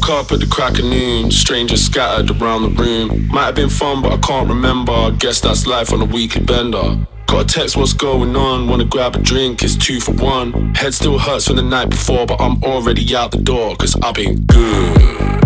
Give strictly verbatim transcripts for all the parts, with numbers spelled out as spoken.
Up at the crack of noon, strangers scattered around the room. Might have been fun, but I can't remember. I guess that's life on a weekly bender. Got a text, what's going on? Wanna grab a drink, it's two for one. Head still hurts from the night before, but I'm already out the door, cause I've been good.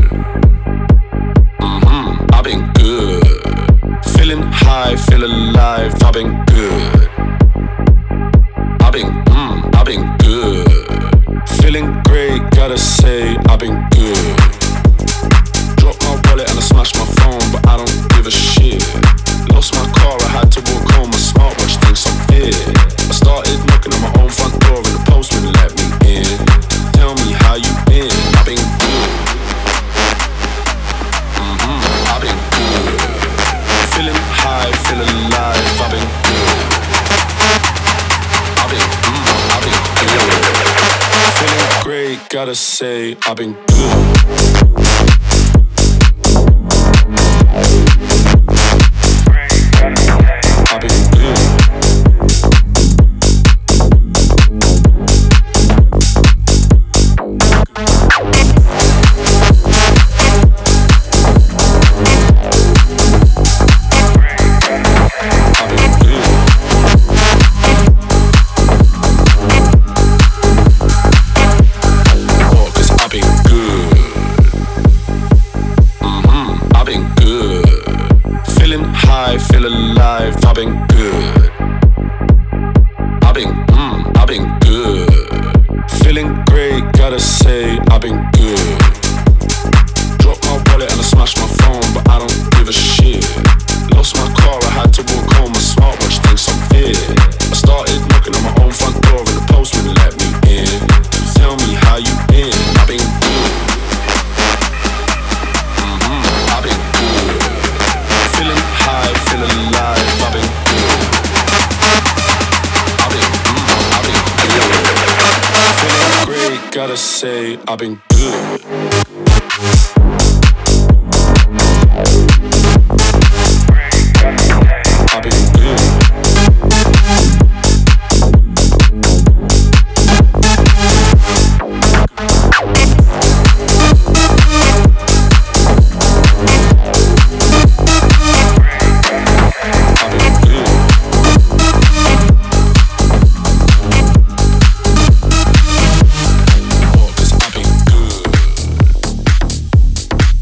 Mm-hmm, I've been good. Feeling high, feel alive, I've been good. I've been, mm, I've been good. Feeling great, gotta say, I've been good. Dropped my wallet and I smashed my phone, but I don't give a shit. Lost my car, I had to walk home, my smartwatch thinks I'm fit. I started knocking on my own front door and the postman let me in. Tell me how you been, I've been good. Mm-hmm, I've been good. Feeling high, feel alive, I've been good. I've been, mm, I've been good. Feeling great, gotta say, I've been good. I've been good. Feel alive, I've been good. I've been, mm, I've been good. Feeling great, gotta say, I've been good. Dropped my wallet and I smashed my phone, but I don't give a shit. Lost my car, I had to walk home, my smartwatch thinks I'm fit. I started knocking on my own front door and the postman let me in. Tell me how you been, I've been good. Mm-hmm, I've been good. Feeling high, feel alive, I've been good. I've been, mm, I've been good. Feeling great, gotta say, I've been good.